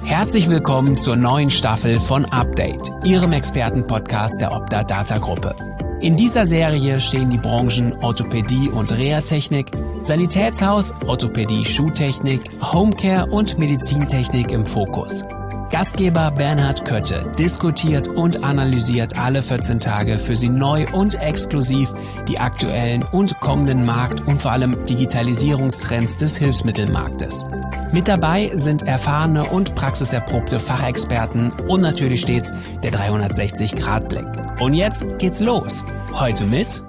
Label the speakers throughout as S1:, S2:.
S1: Herzlich willkommen zur neuen Staffel von Update, Ihrem Expertenpodcast der Opta Data Gruppe. In dieser Serie stehen die Branchen Orthopädie und Reha-Technik, Sanitätshaus, Orthopädie, Schuhtechnik, Homecare und Medizintechnik im Fokus. Gastgeber Bernhard Kötte diskutiert und analysiert alle 14 Tage für Sie neu und exklusiv die aktuellen und kommenden Markt- und vor allem Digitalisierungstrends des Hilfsmittelmarktes. Mit dabei sind erfahrene und praxiserprobte Fachexperten und natürlich stets der 360-Grad-Blick. Und jetzt geht's los. Heute mit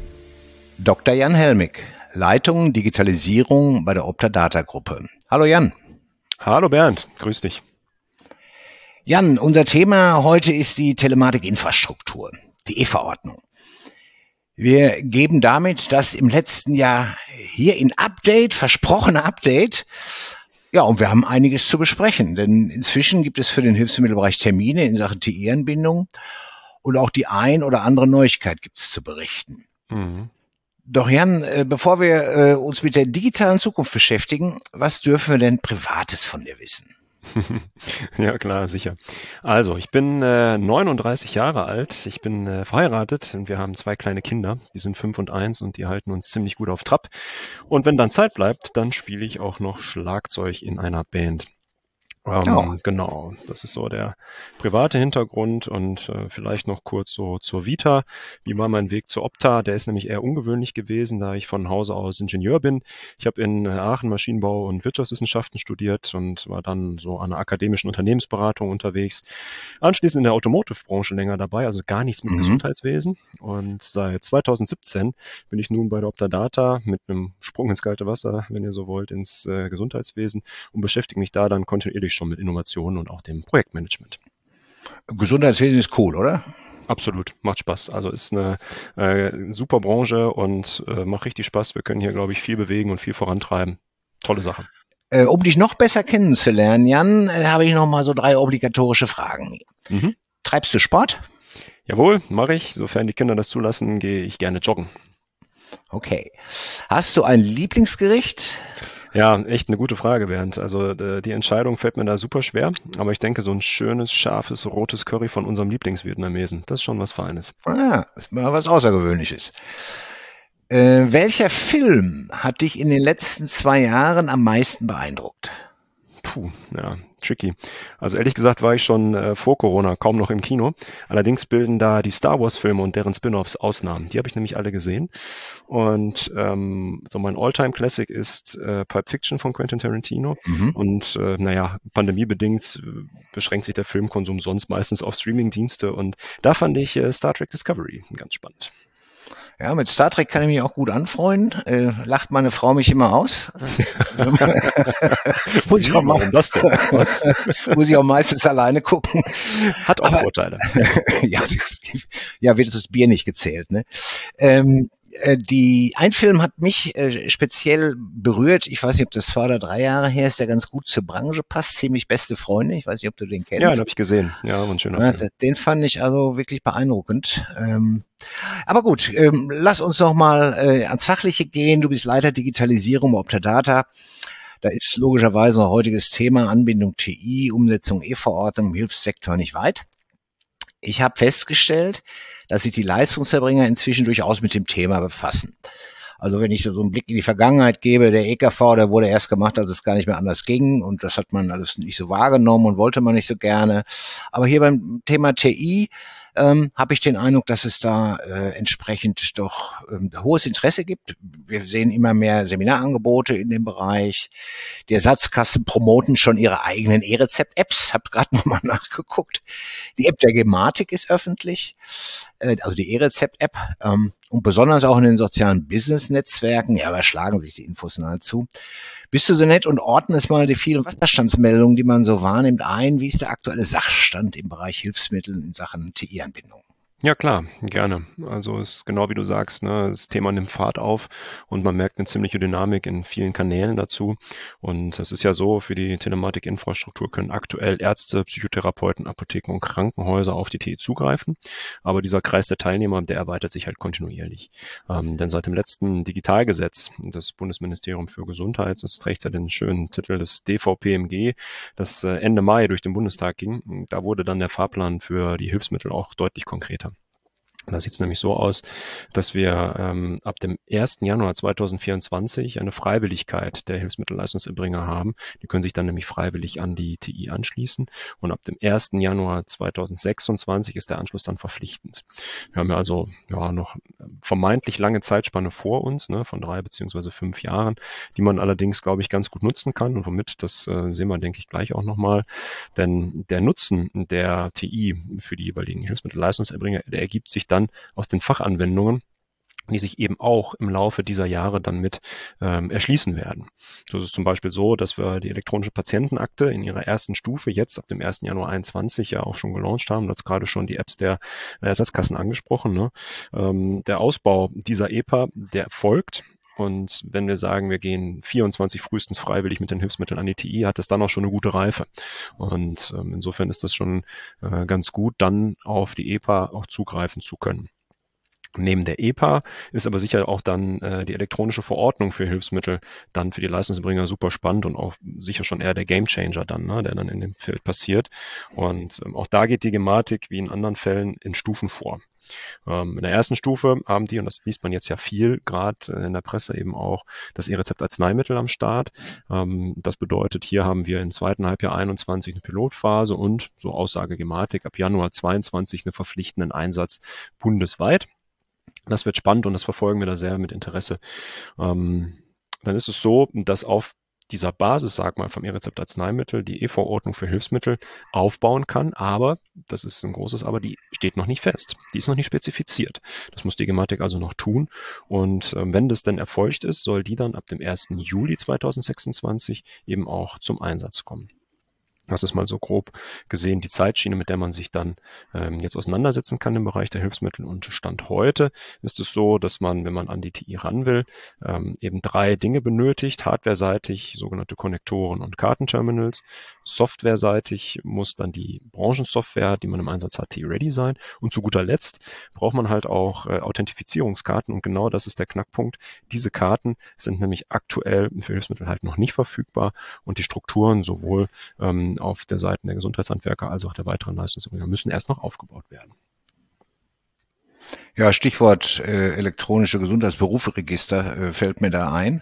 S2: Dr. Jan Helmig, Leitung Digitalisierung bei der Opta Data Gruppe. Hallo Jan.
S3: Hallo Bernd, grüß dich.
S2: Jan, unser Thema heute ist die Telematikinfrastruktur, die E-Verordnung. Wir geben damit das im letzten Jahr hier in Update, versprochene Update. Ja, und wir haben einiges zu besprechen, denn inzwischen gibt es für den Hilfsmittelbereich Termine in Sachen TI-Anbindung und auch die ein oder andere Neuigkeit gibt es zu berichten. Mhm. Doch Jan, bevor wir uns mit der digitalen Zukunft beschäftigen, was dürfen wir denn Privates von dir wissen?
S3: Ja, klar, sicher. Also, ich bin 39 Jahre alt, ich bin verheiratet und wir haben 2 kleine Kinder, die sind 5 und 1 und die halten uns ziemlich gut auf Trab. Und wenn dann Zeit bleibt, dann spiele ich auch noch Schlagzeug in einer Band. Genau, das ist so der private Hintergrund und vielleicht noch kurz so zur Vita. Wie war mein Weg zur Opta? Der ist nämlich eher ungewöhnlich gewesen, da ich von Hause aus Ingenieur bin. Ich habe in Aachen Maschinenbau und Wirtschaftswissenschaften studiert und war dann so an einer akademischen Unternehmensberatung unterwegs. Anschließend in der Automotive-Branche länger dabei, also gar nichts mit Gesundheitswesen. Und seit 2017 bin ich nun bei der Opta Data mit einem Sprung ins kalte Wasser, wenn ihr so wollt, ins Gesundheitswesen und beschäftige mich da dann kontinuierlich schon mit Innovationen und auch dem Projektmanagement.
S2: Gesundheitswesen ist cool, oder?
S3: Absolut, macht Spaß. Also ist eine super Branche und macht richtig Spaß. Wir können hier, glaube ich, viel bewegen und viel vorantreiben. Tolle Sache.
S2: Um dich noch besser kennenzulernen, Jan, habe ich noch mal so 3 obligatorische Fragen. Treibst du Sport?
S3: Jawohl, mache ich. Sofern die Kinder das zulassen, gehe ich gerne joggen.
S2: Okay. Hast du ein Lieblingsgericht?
S3: Ja, echt eine gute Frage, Bernd. Also die Entscheidung fällt mir da super schwer, aber ich denke, so ein schönes, scharfes, rotes Curry von unserem Lieblingsvietnamesen, das ist schon was Feines.
S2: Ist mal was Außergewöhnliches. Welcher Film hat dich in den letzten 2 Jahren am meisten beeindruckt?
S3: Ja, tricky. Also ehrlich gesagt war ich schon vor Corona kaum noch im Kino. Allerdings bilden da die Star Wars Filme und deren Spin-offs Ausnahmen. Die habe ich nämlich alle gesehen. Und so mein All-Time Classic ist Pulp Fiction von Quentin Tarantino. Und pandemiebedingt beschränkt sich der Filmkonsum sonst meistens auf Streaming-Dienste. Und da fand ich Star Trek Discovery ganz spannend.
S2: Ja, mit Star Trek kann ich mich auch gut anfreunden. Lacht meine Frau mich immer aus. Muss ich auch meistens alleine gucken.
S3: Hat auch Vorteile.
S2: Ja, wird das Bier nicht gezählt, ne? Ein Film hat mich speziell berührt. Ich weiß nicht, ob das 2 oder 3 Jahre her ist, der ganz gut zur Branche passt. Ziemlich beste Freunde. Ich weiß nicht, ob du den kennst.
S3: Ja, den habe ich gesehen. Ja, ein schöner Film.
S2: Den fand ich also wirklich beeindruckend. Aber gut, lass uns noch mal ans Fachliche gehen. Du bist Leiter Digitalisierung bei Opta Data. Da ist logischerweise ein heutiges Thema Anbindung TI, Umsetzung E-Verordnung im Hilfssektor nicht weit. Ich habe festgestellt, dass sich die Leistungserbringer inzwischen durchaus mit dem Thema befassen. Also wenn ich so einen Blick in die Vergangenheit gebe, der EKV, der wurde erst gemacht, als es gar nicht mehr anders ging und das hat man alles nicht so wahrgenommen und wollte man nicht so gerne. Aber hier beim Thema TI habe ich den Eindruck, dass es da entsprechend doch hohes Interesse gibt. Wir sehen immer mehr Seminarangebote in dem Bereich. Die Ersatzkassen promoten schon ihre eigenen E-Rezept-Apps. Hab gerade nochmal nachgeguckt. Die App der Gematik ist öffentlich, also die E-Rezept-App. Und besonders auch in den sozialen Business-Netzwerken, ja, überschlagen sich die Infos nahezu. Bist du so nett und ordnest mal die vielen Wasserstandsmeldungen, die man so wahrnimmt, ein? Wie ist der aktuelle Sachstand im Bereich Hilfsmittel in Sachen TI-Anbindung?
S3: Ja, klar, gerne. Also es ist genau wie du sagst, ne, das Thema nimmt Fahrt auf und man merkt eine ziemliche Dynamik in vielen Kanälen dazu. Und es ist ja so, für die Telematikinfrastruktur können aktuell Ärzte, Psychotherapeuten, Apotheken und Krankenhäuser auf die TI zugreifen. Aber dieser Kreis der Teilnehmer, der erweitert sich halt kontinuierlich. Denn seit dem letzten Digitalgesetz des Bundesministeriums für Gesundheit, das trägt ja den schönen Titel des DVPMG, das Ende Mai durch den Bundestag ging, da wurde dann der Fahrplan für die Hilfsmittel auch deutlich konkreter. Da sieht es nämlich so aus, dass wir ab dem 1. Januar 2024 eine Freiwilligkeit der Hilfsmittelleistungserbringer haben. Die können sich dann nämlich freiwillig an die TI anschließen. Und ab dem 1. Januar 2026 ist der Anschluss dann verpflichtend. Wir haben ja also noch vermeintlich lange Zeitspanne vor uns, ne, von 3 beziehungsweise 5 Jahren, die man allerdings, glaube ich, ganz gut nutzen kann. Und womit, das sehen wir, denke ich, gleich auch nochmal. Denn der Nutzen der TI für die jeweiligen Hilfsmittelleistungserbringer, der ergibt sich dann aus den Fachanwendungen, die sich eben auch im Laufe dieser Jahre dann mit erschließen werden. So ist es zum Beispiel so, dass wir die elektronische Patientenakte in ihrer ersten Stufe jetzt ab dem 1. Januar 2021 ja auch schon gelauncht haben. Du hast gerade schon die Apps der Ersatzkassen angesprochen. Ne? Der Ausbau dieser EPA, der erfolgt. Und wenn wir sagen, wir gehen 24 frühestens freiwillig mit den Hilfsmitteln an die TI, hat das dann auch schon eine gute Reife. Und insofern ist das schon ganz gut, dann auf die EPA auch zugreifen zu können. Neben der EPA ist aber sicher auch dann die elektronische Verordnung für Hilfsmittel dann für die Leistungserbringer super spannend und auch sicher schon eher der Gamechanger dann, ne, der dann in dem Feld passiert. Und auch da geht die Gematik wie in anderen Fällen in Stufen vor. In der ersten Stufe haben die, und das liest man jetzt ja viel, gerade in der Presse eben auch, das E-Rezept-Arzneimittel am Start. Das bedeutet, hier haben wir im zweiten Halbjahr 21 eine Pilotphase und, so Aussage Gematik, ab Januar 22 einen verpflichtenden Einsatz bundesweit. Das wird spannend und das verfolgen wir da sehr mit Interesse. Dann ist es so, dass auf dieser Basis, sag mal, vom E-Rezept-Arzneimittel die E-Verordnung für Hilfsmittel aufbauen kann, aber, das ist ein großes Aber, die steht noch nicht fest. Die ist noch nicht spezifiziert. Das muss die Gematik also noch tun. Und wenn das denn erfolgt ist, soll die dann ab dem 1. Juli 2026 eben auch zum Einsatz kommen. Das ist mal so grob gesehen die Zeitschiene, mit der man sich dann jetzt auseinandersetzen kann im Bereich der Hilfsmittel. Und Stand heute ist es so, dass man, wenn man an die TI ran will, eben 3 Dinge benötigt. Hardware-seitig sogenannte Konnektoren und Kartenterminals. Software-seitig muss dann die Branchensoftware, die man im Einsatz hat, TI-ready sein. Und zu guter Letzt braucht man halt auch Authentifizierungskarten. Und genau das ist der Knackpunkt. Diese Karten sind nämlich aktuell für Hilfsmittel halt noch nicht verfügbar. Und die Strukturen sowohl auf der Seite der Gesundheitshandwerker als auch der weiteren Leistungserbringer müssen erst noch aufgebaut werden.
S2: Ja, Stichwort elektronische Gesundheitsberufe-Register fällt mir da ein.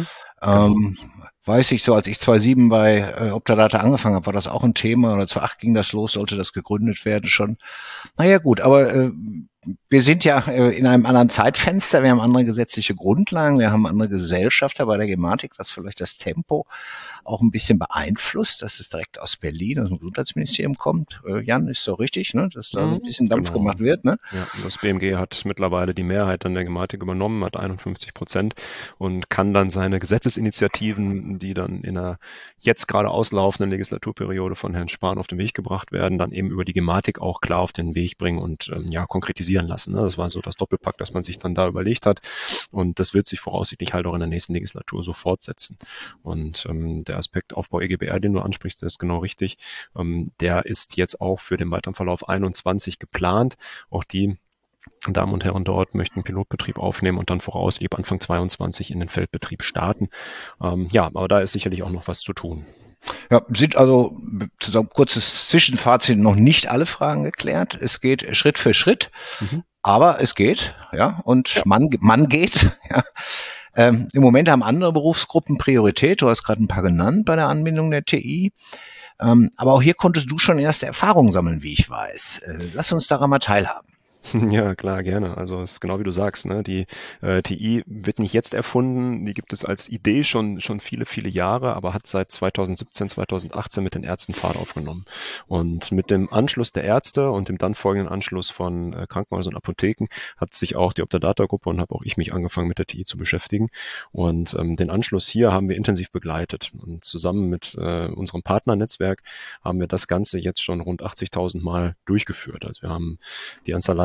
S2: Weiß ich so, als ich 2007 bei Optadata angefangen habe, war das auch ein Thema, oder 2008 ging das los, sollte das gegründet werden schon. Naja gut, aber wir sind ja in einem anderen Zeitfenster, wir haben andere gesetzliche Grundlagen, wir haben andere Gesellschafter bei der Gematik, was vielleicht das Tempo auch ein bisschen beeinflusst, dass es direkt aus Berlin, aus dem Gesundheitsministerium kommt. Jan, ist so richtig, ne? Dass da ein bisschen Dampf gemacht wird, ne?
S3: Ja, das BMG hat mittlerweile die Mehrheit an der Gematik übernommen, hat 51% und kann dann seine Gesetzesinitiativen, die dann in einer jetzt gerade auslaufenden Legislaturperiode von Herrn Spahn auf den Weg gebracht werden, dann eben über die Gematik auch klar auf den Weg bringen und konkretisieren lassen. Ne? Das war so das Doppelpack, das man sich dann da überlegt hat. Und das wird sich voraussichtlich halt auch in der nächsten Legislatur so fortsetzen. Und der Aspekt Aufbau EGBR, den du ansprichst, der ist genau richtig. Der ist jetzt auch für den weiteren Verlauf 21 geplant. Auch die Damen und Herren dort möchten Pilotbetrieb aufnehmen und dann voraussichtlich Anfang 22 in den Feldbetrieb starten. Aber da ist sicherlich auch noch was zu tun.
S2: Ja, sind also, zusammen kurzes Zwischenfazit, noch nicht alle Fragen geklärt. Es geht Schritt für Schritt, aber es geht, ja, und man geht, ja. Im Moment haben andere Berufsgruppen Priorität. Du hast gerade ein paar genannt bei der Anbindung der TI. Aber auch hier konntest du schon erste Erfahrungen sammeln, wie ich weiß. Lass uns daran mal teilhaben.
S3: Ja, klar, gerne. Also es ist genau wie du sagst, ne? Die TI wird nicht jetzt erfunden, die gibt es als Idee schon viele, viele Jahre, aber hat seit 2017, 2018 mit den Ärzten Fahrt aufgenommen. Und mit dem Anschluss der Ärzte und dem dann folgenden Anschluss von Krankenhäusern und Apotheken hat sich auch die Optadata-Gruppe und habe auch ich mich angefangen mit der TI zu beschäftigen. Und den Anschluss hier haben wir intensiv begleitet. Und zusammen mit unserem Partnernetzwerk haben wir das Ganze jetzt schon rund 80.000 Mal durchgeführt. Also wir haben die Anzahl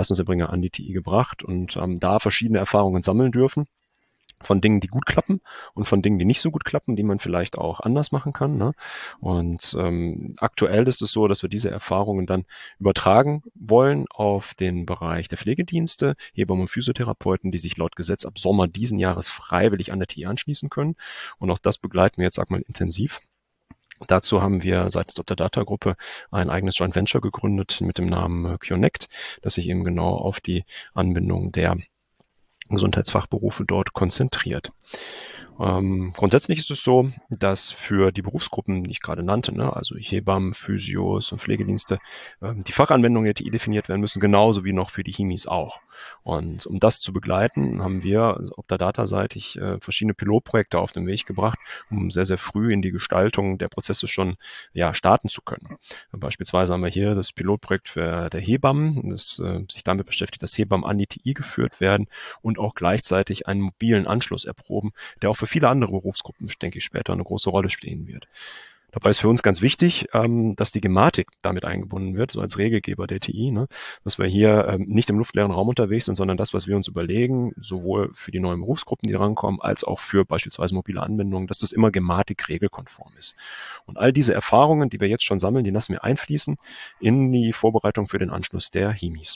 S3: Leistungserbringer an die TI gebracht und da verschiedene Erfahrungen sammeln dürfen. Von Dingen, die gut klappen und von Dingen, die nicht so gut klappen, die man vielleicht auch anders machen kann. Ne? Und aktuell ist es so, dass wir diese Erfahrungen dann übertragen wollen auf den Bereich der Pflegedienste, Hebammen und Physiotherapeuten, die sich laut Gesetz ab Sommer diesen Jahres freiwillig an der TI anschließen können. Und auch das begleiten wir jetzt, sag mal, intensiv. Dazu haben wir seitens der Data-Gruppe ein eigenes Joint Venture gegründet mit dem Namen Connect, das sich eben genau auf die Anbindung der Gesundheitsfachberufe dort konzentriert. Grundsätzlich ist es so, dass für die Berufsgruppen, die ich gerade nannte, ne, also Hebammen, Physios und Pflegedienste, die Fachanwendungen der TI definiert werden müssen, genauso wie noch für die Himis auch. Und um das zu begleiten, haben wir also Optadata-seitig verschiedene Pilotprojekte auf den Weg gebracht, um sehr, sehr früh in die Gestaltung der Prozesse schon starten zu können. Beispielsweise haben wir hier das Pilotprojekt für der Hebammen, das sich damit beschäftigt, dass Hebammen an die TI geführt werden und auch gleichzeitig einen mobilen Anschluss erproben, der auch für viele andere Berufsgruppen, denke ich, später eine große Rolle spielen wird. Dabei ist für uns ganz wichtig, dass die Gematik damit eingebunden wird, so als Regelgeber der TI, ne? Dass wir hier nicht im luftleeren Raum unterwegs sind, sondern das, was wir uns überlegen, sowohl für die neuen Berufsgruppen, die rankommen, als auch für beispielsweise mobile Anwendungen, dass das immer Gematik regelkonform ist. Und all diese Erfahrungen, die wir jetzt schon sammeln, die lassen wir einfließen in die Vorbereitung für den Anschluss der Himis.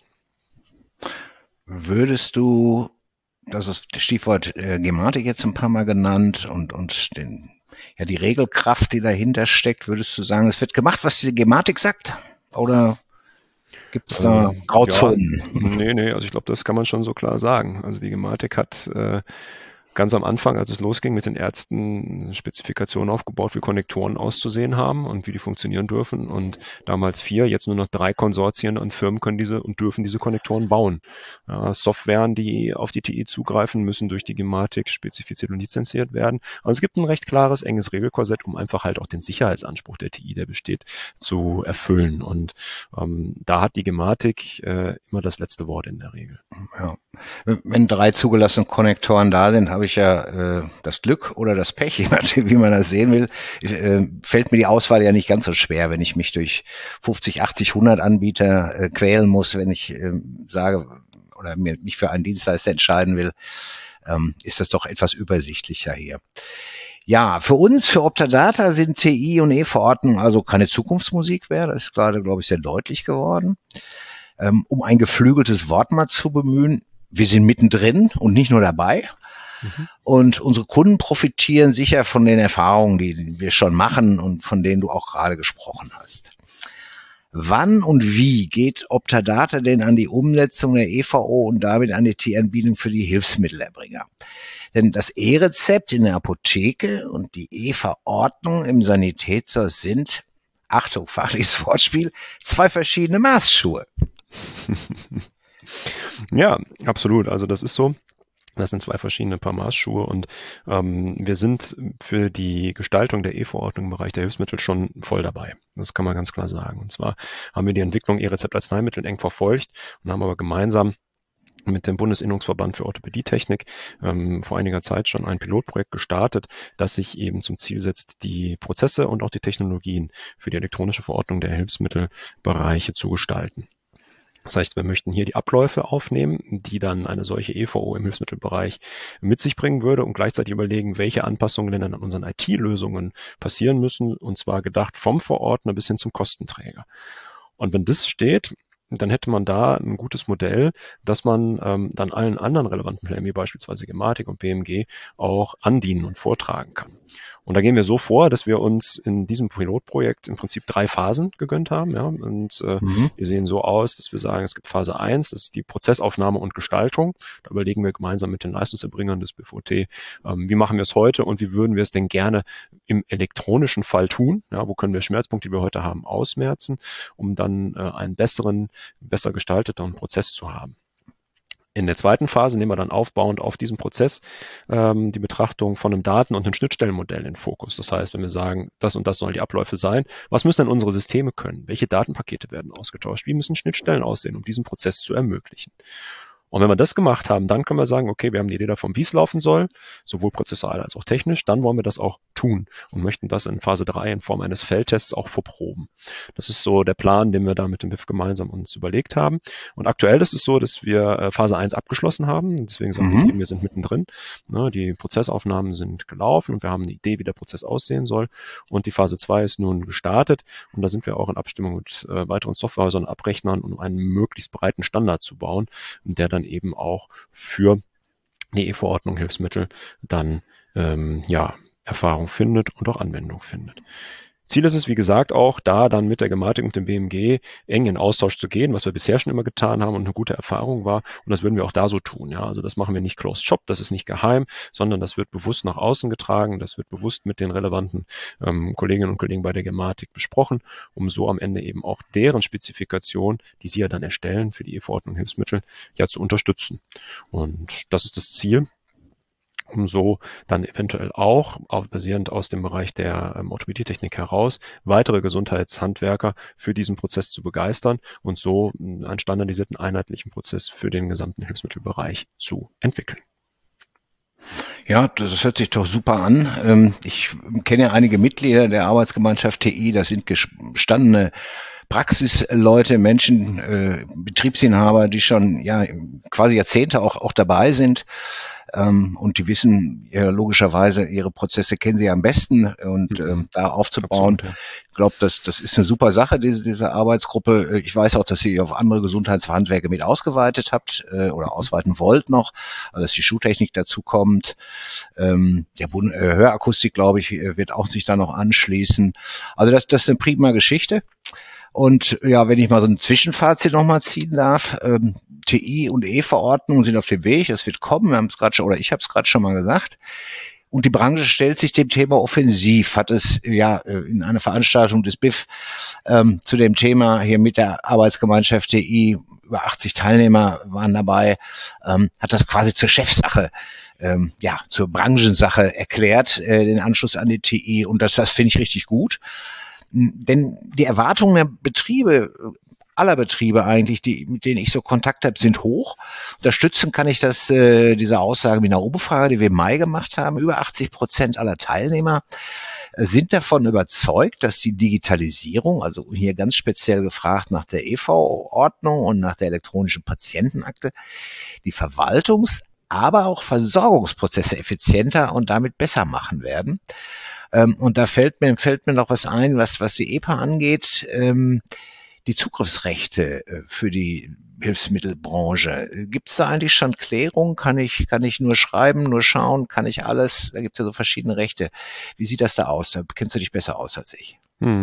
S2: Würdest du, das ist das Stichwort Gematik jetzt ein paar Mal genannt und die Regelkraft, die dahinter steckt, würdest du sagen, es wird gemacht, was die Gematik sagt? Oder gibt es da Grauzonen?
S3: Ja, nee, also ich glaube, das kann man schon so klar sagen. Also die Gematik hat ganz am Anfang, als es losging, mit den Ärzten Spezifikationen aufgebaut, wie Konnektoren auszusehen haben und wie die funktionieren dürfen. Und damals 4, jetzt nur noch 3 Konsortien an Firmen können diese und dürfen diese Konnektoren bauen. Softwaren, die auf die TI zugreifen, müssen durch die Gematik spezifiziert und lizenziert werden. Aber es gibt ein recht klares, enges Regelkorsett, um einfach halt auch den Sicherheitsanspruch der TI, der besteht, zu erfüllen. Und da hat die Gematik immer das letzte Wort in der Regel.
S2: Ja. Wenn 3 zugelassene Konnektoren da sind, habe ich ja das Glück oder das Pech, je nachdem, wie man das sehen will, fällt mir die Auswahl ja nicht ganz so schwer, wenn ich mich durch 50, 80, 100 Anbieter quälen muss, wenn ich sage oder mich für einen Dienstleister entscheiden will, ist das doch etwas übersichtlicher hier. Ja, für uns, für Optadata sind TI und E-Verordnung also keine Zukunftsmusik mehr. Das ist gerade, glaube ich, sehr deutlich geworden. Um ein geflügeltes Wort mal zu bemühen, wir sind mittendrin und nicht nur dabei. Und unsere Kunden profitieren sicher von den Erfahrungen, die wir schon machen und von denen du auch gerade gesprochen hast. Wann und wie geht Optadata denn an die Umsetzung der EVO und damit an die TI-Anbindung für die Hilfsmittelerbringer? Denn das E-Rezept in der Apotheke und die E-Verordnung im Sanitätshaus sind, Achtung, fachliches Wortspiel, 2 verschiedene Maßschuhe.
S3: Ja, absolut. Also das ist so. Das sind 2 verschiedene Paar Maßschuhe und wir sind für die Gestaltung der E-Verordnung im Bereich der Hilfsmittel schon voll dabei. Das kann man ganz klar sagen. Und zwar haben wir die Entwicklung E-Rezept-Arzneimittel eng verfolgt und haben aber gemeinsam mit dem Bundesinnungsverband für Orthopädietechnik vor einiger Zeit schon ein Pilotprojekt gestartet, das sich eben zum Ziel setzt, die Prozesse und auch die Technologien für die elektronische Verordnung der Hilfsmittelbereiche zu gestalten. Das heißt, wir möchten hier die Abläufe aufnehmen, die dann eine solche EVO im Hilfsmittelbereich mit sich bringen würde und gleichzeitig überlegen, welche Anpassungen denn an unseren IT-Lösungen passieren müssen, und zwar gedacht vom Verordner bis hin zum Kostenträger. Und wenn das steht, dann hätte man da ein gutes Modell, dass man dann allen anderen relevanten Plänen, wie beispielsweise Gematik und BMG, auch andienen und vortragen kann. Und da gehen wir so vor, dass wir uns in diesem Pilotprojekt im Prinzip 3 Phasen gegönnt haben. Ja? Und die sehen so aus, dass wir sagen, es gibt Phase 1, das ist die Prozessaufnahme und Gestaltung. Da überlegen wir gemeinsam mit den Leistungserbringern des BVT, wie machen wir es heute und wie würden wir es denn gerne im elektronischen Fall tun? Ja, wo können wir Schmerzpunkte, die wir heute haben, ausmerzen, um dann einen besser gestalteteren Prozess zu haben. In der zweiten Phase nehmen wir dann aufbauend auf diesen Prozess die Betrachtung von einem Daten- und einem Schnittstellenmodell in den Fokus. Das heißt, wenn wir sagen, das und das sollen die Abläufe sein, was müssen denn unsere Systeme können? Welche Datenpakete werden ausgetauscht? Wie müssen Schnittstellen aussehen, um diesen Prozess zu ermöglichen? Und wenn wir das gemacht haben, dann können wir sagen, okay, wir haben die Idee davon, wie es laufen soll, sowohl prozessual als auch technisch. Dann wollen wir das auch tun und möchten das in Phase 3 in Form eines Feldtests auch verproben. Das ist so der Plan, den wir da mit dem BIF gemeinsam uns überlegt haben. Und aktuell ist es so, dass wir Phase 1 abgeschlossen haben. Deswegen sagte ich eben, wir sind mittendrin. Die Prozessaufnahmen sind gelaufen und wir haben eine Idee, wie der Prozess aussehen soll. Und die Phase 2 ist nun gestartet. Und da sind wir auch in Abstimmung mit weiteren Softwarehäusern und Abrechnern, um einen möglichst breiten Standard zu bauen, der dann eben auch für die E-Verordnung Hilfsmittel dann Erfahrung findet und auch Anwendung findet. Ziel ist es, wie gesagt, auch da dann mit der Gematik und dem BMG eng in Austausch zu gehen, was wir bisher schon immer getan haben und eine gute Erfahrung war. Und das würden wir auch da so tun. Ja, also das machen wir nicht closed shop, das ist nicht geheim, sondern das wird bewusst nach außen getragen, das wird bewusst mit den relevanten Kolleginnen und Kollegen bei der Gematik besprochen, um so am Ende eben auch deren Spezifikation, die sie ja dann erstellen für die E-Verordnung Hilfsmittel, ja zu unterstützen. Und das ist das Ziel, um so dann eventuell auch basierend aus dem Bereich der Orthopädietechnik heraus weitere Gesundheitshandwerker für diesen Prozess zu begeistern und so einen standardisierten, einheitlichen Prozess für den gesamten Hilfsmittelbereich zu entwickeln.
S2: Ja, das hört sich doch super an. Ich kenne ja einige Mitglieder der Arbeitsgemeinschaft TI, das sind gestandene Praxisleute, Menschen, Betriebsinhaber, die schon quasi Jahrzehnte auch dabei sind. Und die wissen ja logischerweise, ihre Prozesse kennen sie ja am besten und da aufzubauen. Absolut, ja. Ich glaube, das ist eine super Sache, diese Arbeitsgruppe. Ich weiß auch, dass ihr auf andere Gesundheitshandwerke mit ausgeweitet habt oder ausweiten wollt noch, also dass die Schuhtechnik dazu kommt. Hörakustik, glaube ich, wird auch sich da noch anschließen. Also das ist eine prima Geschichte. Und ja, wenn ich mal so ein Zwischenfazit nochmal ziehen darf, TI und E-Verordnungen sind auf dem Weg, es wird kommen, wir haben es gerade schon, oder ich habe es gerade schon mal gesagt. Und die Branche stellt sich dem Thema offensiv, hat es in einer Veranstaltung des BIF zu dem Thema hier mit der Arbeitsgemeinschaft TI, über 80 Teilnehmer waren dabei, hat das quasi zur Chefsache, zur Branchensache erklärt, den Anschluss an die TI. Und das finde ich richtig gut. Denn die Erwartungen der Betriebe, aller Betriebe eigentlich, mit denen ich so Kontakt habe, sind hoch. Unterstützen kann ich das, diese Aussage mit einer Umfrage, die wir im Mai gemacht haben. Über 80% aller Teilnehmer sind davon überzeugt, dass die Digitalisierung, also hier ganz speziell gefragt nach der E-Verordnung und nach der elektronischen Patientenakte, die aber auch Versorgungsprozesse effizienter und damit besser machen werden. Und da fällt mir noch was ein, was die EPA angeht, die Zugriffsrechte für die Hilfsmittelbranche. Gibt es da eigentlich schon Klärung? Kann ich nur schreiben, nur schauen? Kann ich alles? Da gibt es ja so verschiedene Rechte. Wie sieht das da aus? Da kennst du dich besser aus als ich.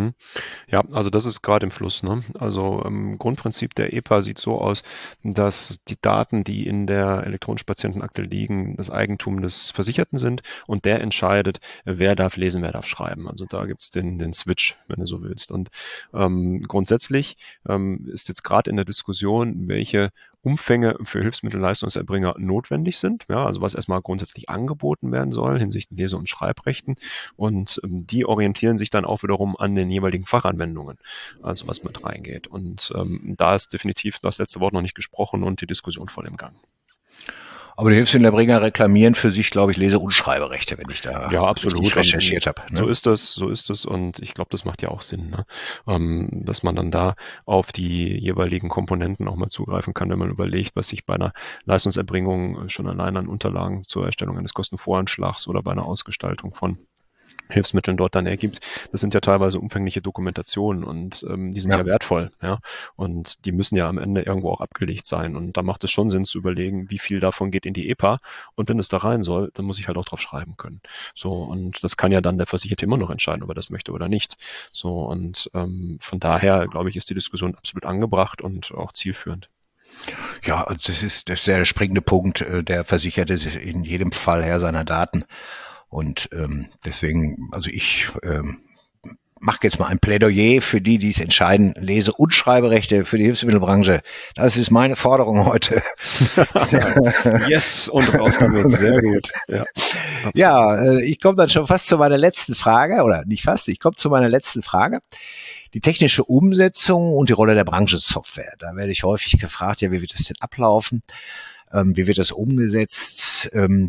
S3: Ja, also das ist gerade im Fluss, ne? Also Grundprinzip der EPA sieht so aus, dass die Daten, die in der elektronischen Patientenakte liegen, das Eigentum des Versicherten sind und der entscheidet, wer darf lesen, wer darf schreiben. Also da gibt's den Switch, wenn du so willst. Und grundsätzlich ist jetzt gerade in der Diskussion, welche Umfänge für Hilfsmittelleistungserbringer notwendig sind, ja, also was erstmal grundsätzlich angeboten werden soll hinsichtlich Lese- und Schreibrechten, und die orientieren sich dann auch wiederum an den jeweiligen Fachanwendungen, also was mit reingeht. Und da ist definitiv das letzte Wort noch nicht gesprochen und die Diskussion voll im Gang.
S2: Aber die Hilfsmittelerbringer reklamieren für sich, glaube ich, Lese- und Schreiberechte, wenn ich da
S3: absolut
S2: recherchiert habe. Ne?
S3: So ist es und ich glaube, das macht ja auch Sinn, ne? Dass man dann da auf die jeweiligen Komponenten auch mal zugreifen kann, wenn man überlegt, was sich bei einer Leistungserbringung schon allein an Unterlagen zur Erstellung eines Kostenvoranschlags oder bei einer Ausgestaltung von Hilfsmitteln dort dann ergibt. Das sind ja teilweise umfängliche Dokumentationen und die sind ja wertvoll, ja. Und die müssen ja am Ende irgendwo auch abgelegt sein. Und da macht es schon Sinn zu überlegen, wie viel davon geht in die EPA. Und wenn es da rein soll, dann muss ich halt auch drauf schreiben können. So, und das kann ja dann der Versicherte immer noch entscheiden, ob er das möchte oder nicht. So, und von daher, glaube ich, ist die Diskussion absolut angebracht und auch zielführend.
S2: Ja, das ist der springende Punkt. Der Versicherte ist in jedem Fall Herr seiner Daten. Und deswegen, also ich mache jetzt mal ein Plädoyer für die es entscheiden, Lese- und Schreiberechte für die Hilfsmittelbranche. Das ist meine Forderung heute.
S3: Yes, und raus damit, sehr gut.
S2: Ja, ich komme dann schon fast zu meiner letzten Frage, oder nicht fast, ich komme zu meiner letzten Frage. Die technische Umsetzung und die Rolle der Branchensoftware. Da werde ich häufig gefragt, ja, wie wird das denn ablaufen? Wie wird das umgesetzt?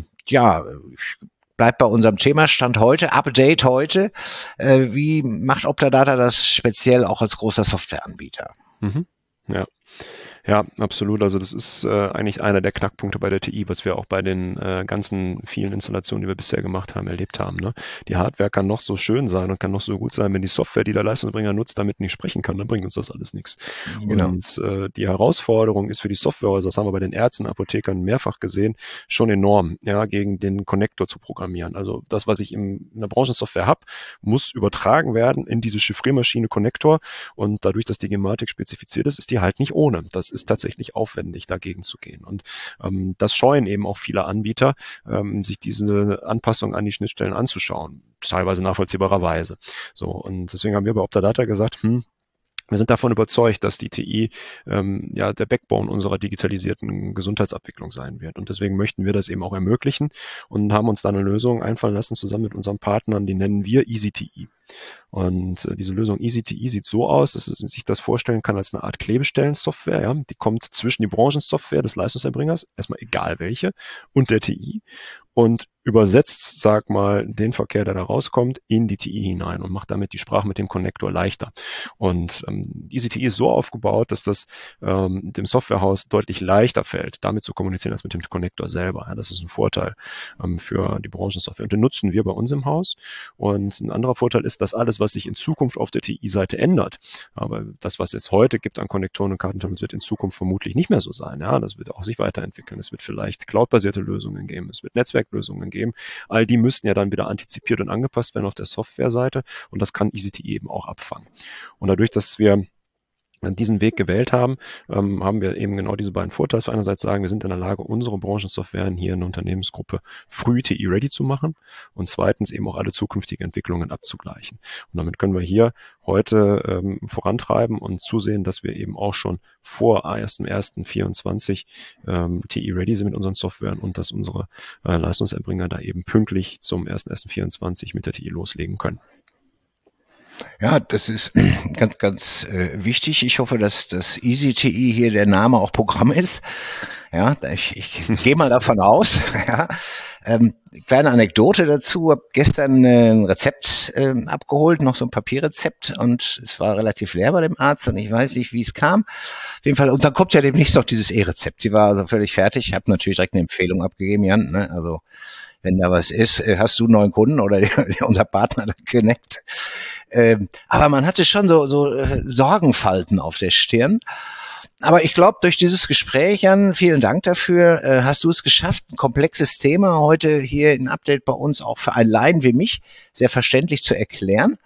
S2: Bleibt bei unserem Themastand heute, Update heute. Wie macht Optadata das speziell auch als großer Softwareanbieter?
S3: Ja. Ja, absolut. Also das ist eigentlich einer der Knackpunkte bei der TI, was wir auch bei den ganzen vielen Installationen, die wir bisher gemacht haben, erlebt haben. Ne? Die Hardware kann noch so schön sein und kann noch so gut sein, wenn die Software, die der Leistungsbringer nutzt, damit nicht sprechen kann, dann bringt uns das alles nichts. Genau. Und die Herausforderung ist für die Softwarehäuser, das haben wir bei den Ärzten, Apothekern mehrfach gesehen, schon enorm, ja, gegen den Connector zu programmieren. Also das, was ich in der Branchensoftware habe, muss übertragen werden in diese Chiffriermaschine Connector, und dadurch, dass die Gematik spezifiziert ist die halt nicht ohne. Das ist tatsächlich aufwendig, dagegen zu gehen. Und das scheuen eben auch viele Anbieter, sich diese Anpassung an die Schnittstellen anzuschauen, teilweise nachvollziehbarerweise. So, und deswegen haben wir bei Optadata gesagt, wir sind davon überzeugt, dass die TI der Backbone unserer digitalisierten Gesundheitsabwicklung sein wird. Und deswegen möchten wir das eben auch ermöglichen und haben uns da eine Lösung einfallen lassen, zusammen mit unseren Partnern, die nennen wir EasyTI. Und diese Lösung EasyTI sieht so aus, dass es sich das vorstellen kann als eine Art Klebestellensoftware. Ja? Die kommt zwischen die Branchensoftware des Leistungserbringers, erstmal egal welche, und der TI und übersetzt, sag mal, den Verkehr, der da rauskommt, in die TI hinein und macht damit die Sprache mit dem Connector leichter. Und EasyTI ist so aufgebaut, dass das dem Softwarehaus deutlich leichter fällt, damit zu kommunizieren als mit dem Connector selber. Ja, das ist ein Vorteil für die Branchensoftware. Und den nutzen wir bei uns im Haus. Und ein anderer Vorteil ist, dass alles, was sich in Zukunft auf der TI-Seite ändert, aber das, was es heute gibt an Konnektoren und Kartenterminals, wird in Zukunft vermutlich nicht mehr so sein. Ja, das wird auch sich weiterentwickeln. Es wird vielleicht cloudbasierte Lösungen geben. Es wird Netzwerklösungen geben. All die müssten ja dann wieder antizipiert und angepasst werden auf der Softwareseite, und das kann EasyTI eben auch abfangen. Und dadurch, dass wir diesen Weg gewählt haben, haben wir eben genau diese beiden Vorteile. Wir einerseits sagen, wir sind in der Lage, unsere Branchensoftwaren hier in der Unternehmensgruppe früh TI-ready zu machen, und zweitens eben auch alle zukünftigen Entwicklungen abzugleichen. Und damit können wir hier heute vorantreiben und zusehen, dass wir eben auch schon vor 1.1.24 TI-ready sind mit unseren Softwaren und dass unsere Leistungserbringer da eben pünktlich zum 1.1.24 mit der TI loslegen können.
S2: Ja, das ist ganz, ganz wichtig. Ich hoffe, dass das EasyTI hier der Name auch Programm ist. Ja, ich gehe mal davon aus. Ja. Kleine Anekdote dazu. Habe gestern ein Rezept abgeholt, noch so ein Papierrezept, und es war relativ leer bei dem Arzt und ich weiß nicht, wie es kam. Auf jeden Fall, und dann kommt ja demnächst noch dieses E-Rezept. Sie war also völlig fertig. Ich habe natürlich direkt eine Empfehlung abgegeben, Jan, ne? Also wenn da was ist, hast du einen neuen Kunden oder unser Partner Connect. Aber man hatte schon so Sorgenfalten auf der Stirn. Aber ich glaube, durch dieses Gespräch, Jan, vielen Dank dafür, hast du es geschafft, ein komplexes Thema heute hier in Update bei uns auch für einen Laien wie mich sehr verständlich zu erklären.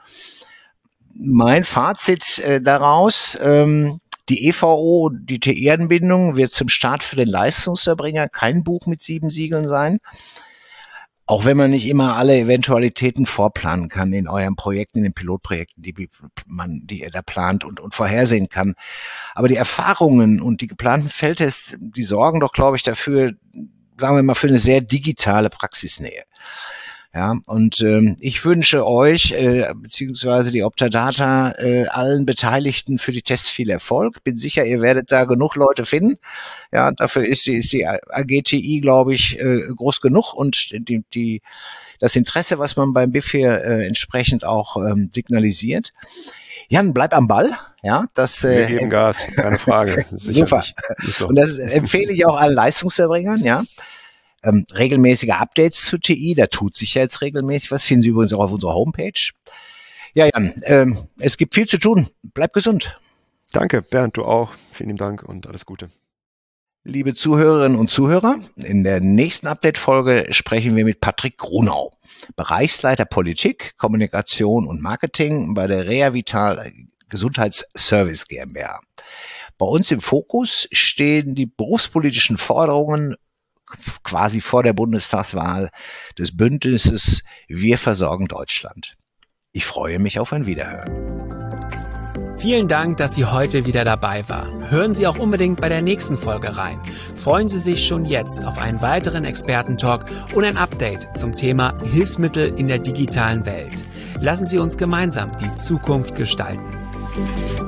S2: Mein Fazit daraus: Die EVO, die TI-Anbindung, wird zum Start für den Leistungserbringer kein Buch mit 7 Siegeln sein. Auch wenn man nicht immer alle Eventualitäten vorplanen kann in euren Projekten, in den Pilotprojekten, die ihr da plant und vorhersehen kann. Aber die Erfahrungen und die geplanten Feldtests, die sorgen doch, glaube ich, dafür, sagen wir mal, für eine sehr digitale Praxisnähe. Ja, und ich wünsche euch, beziehungsweise die Optadata, allen Beteiligten für die Tests viel Erfolg. Bin sicher, ihr werdet da genug Leute finden. Ja, dafür ist die AGTI, glaube ich, groß genug, und das Interesse, was man beim BIF hier entsprechend auch signalisiert. Jan, bleib am Ball. Ja, das
S3: wir geben Gas, keine Frage.
S2: Super. So. Und das empfehle ich auch allen Leistungserbringern, ja. Regelmäßige Updates zu TI, da tut sich ja jetzt regelmäßig was, finden Sie übrigens auch auf unserer Homepage. Ja, Jan, es gibt viel zu tun. Bleib gesund.
S3: Danke, Bernd, du auch. Vielen Dank und alles Gute.
S2: Liebe Zuhörerinnen und Zuhörer, in der nächsten Update-Folge sprechen wir mit Patrick Grunau, Bereichsleiter Politik, Kommunikation und Marketing bei der Rehavital Gesundheitsservice GmbH. Bei uns im Fokus stehen die berufspolitischen Forderungen quasi vor der Bundestagswahl des Bündnisses Wir versorgen Deutschland. Ich freue mich auf ein Wiederhören.
S1: Vielen Dank, dass Sie heute wieder dabei waren. Hören Sie auch unbedingt bei der nächsten Folge rein. Freuen Sie sich schon jetzt auf einen weiteren Expertentalk und ein Update zum Thema Hilfsmittel in der digitalen Welt. Lassen Sie uns gemeinsam die Zukunft gestalten.